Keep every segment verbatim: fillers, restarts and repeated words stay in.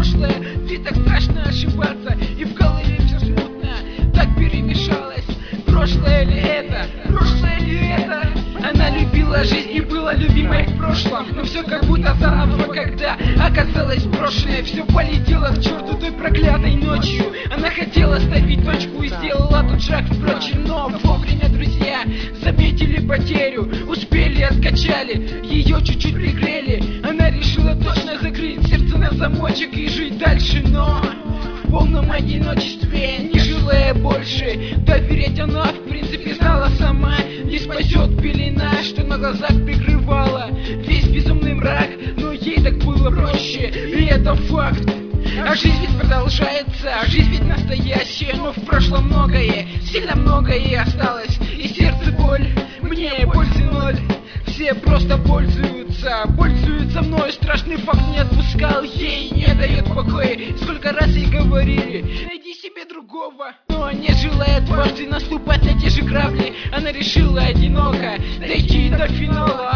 прошлое, ведь так страшно ошибаться, и в голове все смутно, так перемешалось. Прошлое ли это? Прошлое ли это? Она любила жизнь и была любимой в прошлом, но все как будто заново, когда оказалось брошенное. Все полетело к черту той проклятой ночью. Она хотела ставить точку и сделала тот шаг, впрочем, но вовремя друзья заметили потерю, успели, откачали, ее чуть-чуть пригрели. Она решила точно закрыть сердце на замочек и жить дальше, но в полном одиночестве, не желая больше доверять, она в принципе знала сама, не спасет пелена, что на глазах прикрывала весь безумный мрак, но ей так было проще, и это факт. А жизнь ведь продолжается, а жизнь ведь настоящая, но в прошлом многое, сильно многое осталось, и сердце боль, мне пользы ноль. Все просто пользуются, пользуются мной. Страшный факт не отпускал, ей не дает покоя. Сколько раз ей говорили, найди себе другого, но не желая дважды наступать на те же грабли, она решила одиноко дойти до финала.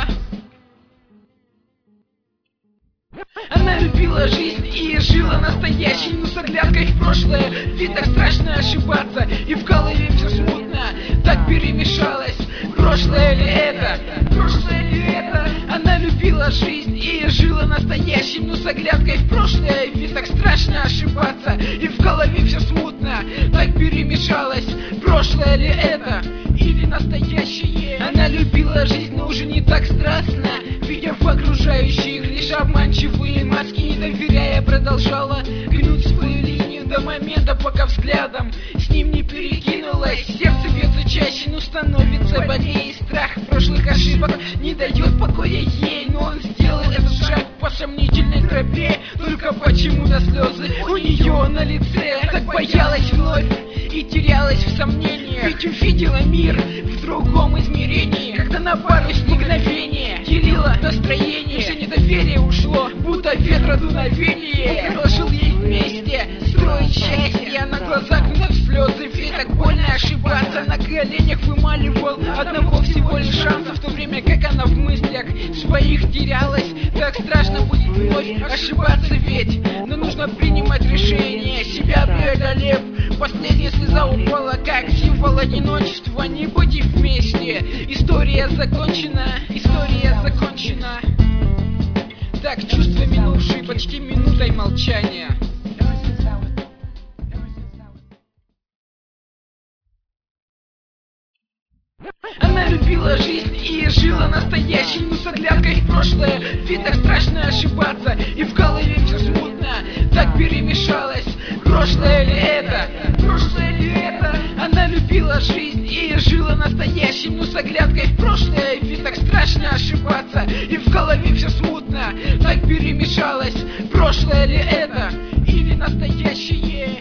Она любила жизнь и жила настоящей, но с оглядкой в прошлое, ведь так страшно ошибаться, и в голове все смутно, так перемешалось. Прошлое ли это? Прошлое ли это? Она любила жизнь и жила настоящим, но с оглядкой в прошлое, ведь так страшно ошибаться, и в голове все смутно, так перемешалось. Прошлое ли это? Или настоящее? Она любила жизнь, но уже не так страстно, видя в окружающих лишь обманчивые маски, не доверяя, продолжала гнуть свою линию до момента, пока взглядом с ним не перекинулась. Сердце бьется чаще, но становится больнее, страх прошлых ошибок не дает покоя ей, но он сделал этот шаг по сомнительной тропе, только почему-то слезы у нее на лице. Так боялась вновь и терялась в сомнениях, ведь увидела мир в другом измерении, когда на пару мгновения делила настроение. Все недоверие ушло, будто ветра дуновение. Он предложил ей вместе строить счастье, а на глазах вновь слезы, ведь так больно ошибаться. На коленях вымаливал одного всего лишь шанса, в то время как она в мыслях своих терялась. Так страшно будет вновь ошибаться, ведь но нужно принимать решение, себя преодолев. Последняя слеза упала, как символ одиночества, не быть вместе. История закончена, история закончена. Так, чувства минувшие почти минутой молчания. Она любила жизнь и жила настоящей, но с оглядкой в прошлое, ведь так страшно ошибаться, и в голове все смутно, так перемешалось. Прошлое ли это? Прошлое ли это? Она любила жизнь и жила настоящим, но с оглядкой в прошлое, ведь так страшно ошибаться, и в голове все смутно, так перемешалось. Прошлое ли это? Или настоящее?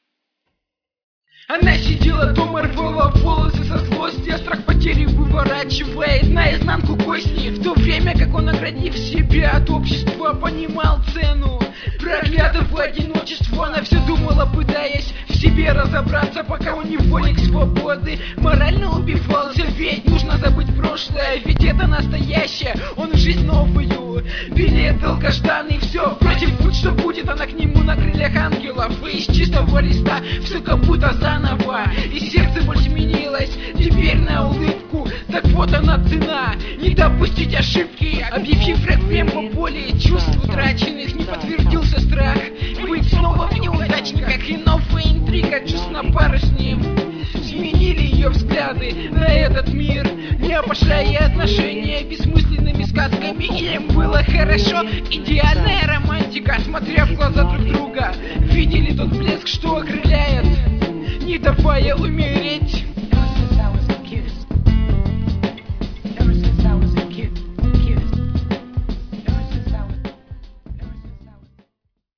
Она сидела дома, рвала волосы со злости, а страх потери выворачивает наизнанку кости, в то время как он, оградив себя от общества, понимал цену проклятого одиночества. Она все думала, пытаясь в себе разобраться, пока он невольник свободы морально убивался. Ведь нужно забыть прошлое, ведь это настоящее, он в жизнь новую, билет долгожданный. Все против, будь что будет, она к нему на крыльях ангелов, и из чистого листа все как будто заново, и сердце боль сменилось теперь на улыбку. Так вот она цена, не допустить ошибки, объявив реквием по боли чувств утраченных. Не подтвердился страх быть снова в неудачниках, и новая интрига чувств на пару с ним сменили ее взгляды на этот мир, не опошляя отношения бессмысленными сказками. Им было хорошо, идеальная романтика, смотря в глаза друг друга, видели тот блеск, что окрыляет, не давая умереть.